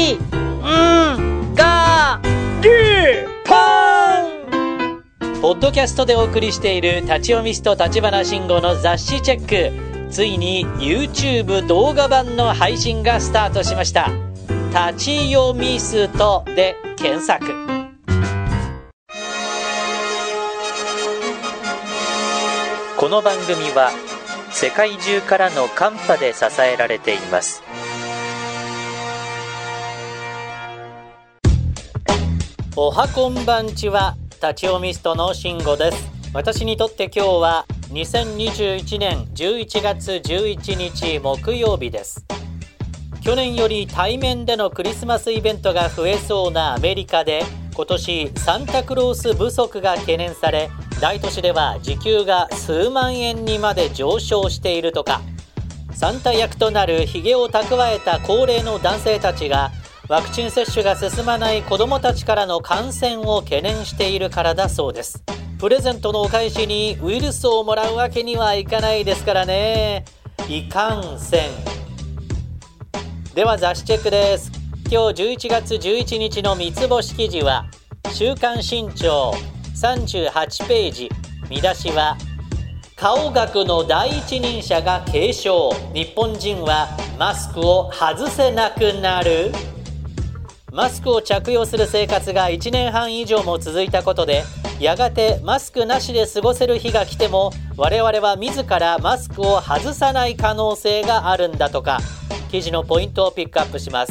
いがりぽん。ポッドキャストでお送りしている立ち読みスト立花慎吾の雑誌チェック、ついに YouTube 動画版の配信がスタートしました。立ち読みストで検索。この番組は世界中からのカンパで支えられています。おはこんばんちは、立ち読みストの慎吾です。私にとって今日は2021年11月11日木曜日です。去年より対面でのクリスマスイベントが増えそうなアメリカで、今年サンタクロース不足が懸念され、大都市では時給が数万円にまで上昇しているとか。サンタ役となるひげを蓄えた高齢の男性たちが、ワクチン接種が進まない子どもたちからの感染を懸念しているからだそうです。プレゼントのお返しにウイルスをもらうわけにはいかないですからね。いかんせん。では雑誌チェックです。今日11月11日の三つ星記事は、週刊新潮38ページ、見出しは顔学の第一人者が警鐘、日本人はマスクを外せなくなる。マスクを着用する生活が1年半以上も続いたことで、やがてマスクなしで過ごせる日が来ても、我々は自らマスクを外さない可能性があるんだとか。記事のポイントをピックアップします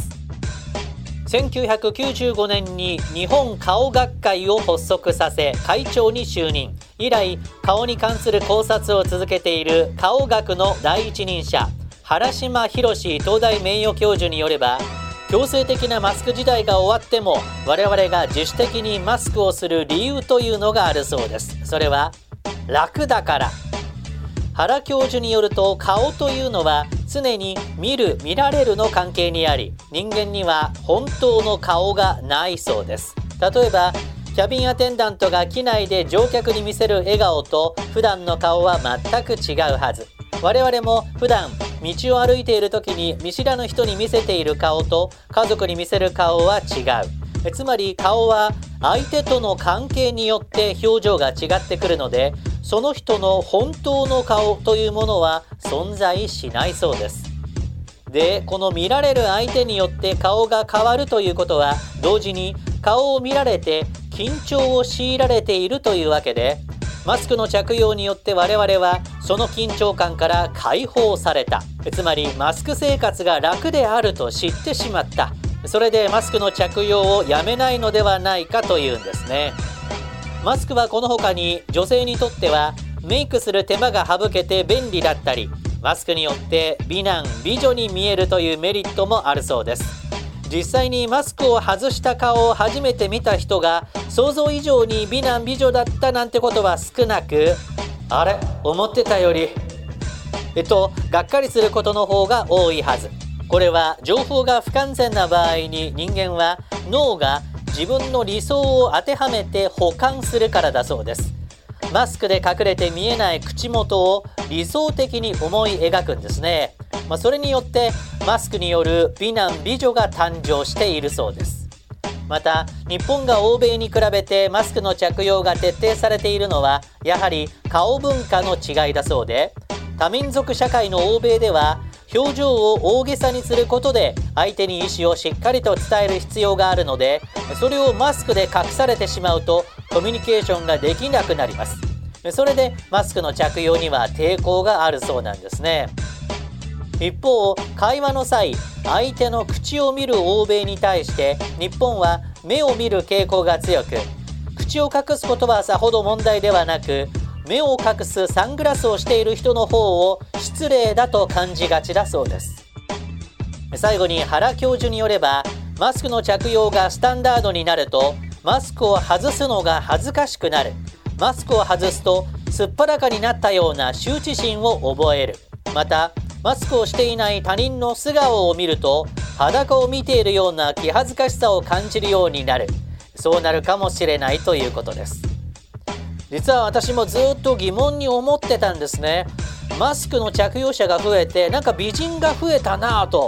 。1995年に日本顔学会を発足させ会長に就任。以来顔に関する考察を続けている顔学の第一人者原島博東大名誉教授によれば、強制的なマスク時代が終わっても我々が自主的にマスクをする理由というのがあるそうです。それは楽だから。原教授によると、顔というのは常に見る見られるの関係にあり、人間には本当の顔がないそうです。例えばキャビンアテンダントが機内で乗客に見せる笑顔と普段の顔は全く違うはず。我々も普段道を歩いている時に見知らぬ人に見せている顔と家族に見せる顔は違う。つまり顔は相手との関係によって表情が違ってくるので、その人の本当の顔というものは存在しないそうです。で、この見られる相手によって顔が変わるということは、同時に顔を見られて緊張を強いられているというわけで、マスクの着用によって我々はその緊張感から解放された。つまりマスク生活が楽であると知ってしまった。それでマスクの着用をやめないのではないかというんですね。マスクはこの他に女性にとってはメイクする手間が省けて便利だったり、マスクによって美男美女に見えるというメリットもあるそうです。実際にマスクを外した顔を初めて見た人が想像以上に美男美女だったなんてことは少なく、あれ思ってたよりがっかりすることの方が多いはず。これは情報が不完全な場合に人間は脳が自分の理想を当てはめて補完するからだそうです。マスクで隠れて見えない口元を理想的に思い描くんですね。それによってマスクによる美男美女が誕生しているそうです。また日本が欧米に比べてマスクの着用が徹底されているのは、やはり顔文化の違いだそうで、多民族社会の欧米では表情を大げさにすることで相手に意思をしっかりと伝える必要があるので、それをマスクで隠されてしまうとコミュニケーションができなくなります。それでマスクの着用には抵抗があるそうなんですね。一方、会話の際、相手の口を見る欧米に対して日本は目を見る傾向が強く、口を隠すことはさほど問題ではなく、目を隠すサングラスをしている人の方を失礼だと感じがちだそうです。最後に原教授によれば、マスクの着用がスタンダードになるとマスクを外すのが恥ずかしくなる。マスクを外すとすっぱらかになったような羞恥心を覚える。またマスクをしていない他人の素顔を見ると裸を見ているような気恥ずかしさを感じるようになる。そうなるかもしれないということです。実は私もずっと疑問に思ってたんですね。マスクの着用者が増えてなんか美人が増えたなぁと。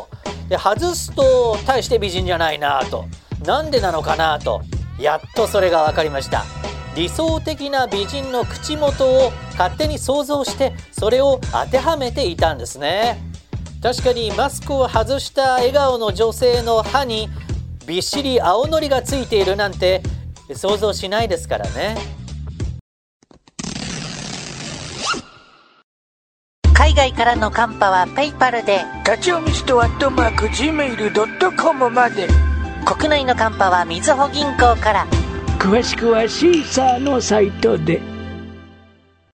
で外すと大して美人じゃないなと、なんでなのかなと、やっとそれが分かりました。理想的な美人の口元を勝手に想像してそれを当てはめていたんですね。確かにマスクを外した笑顔の女性の歯にびっしり青のりがついているなんて想像しないですからね。 海外からのカンパはペイパルで、 立ち読みストア@gmail.com まで。 国内のカンパはみずほ銀行から。 詳しくはシーサーのサイトで。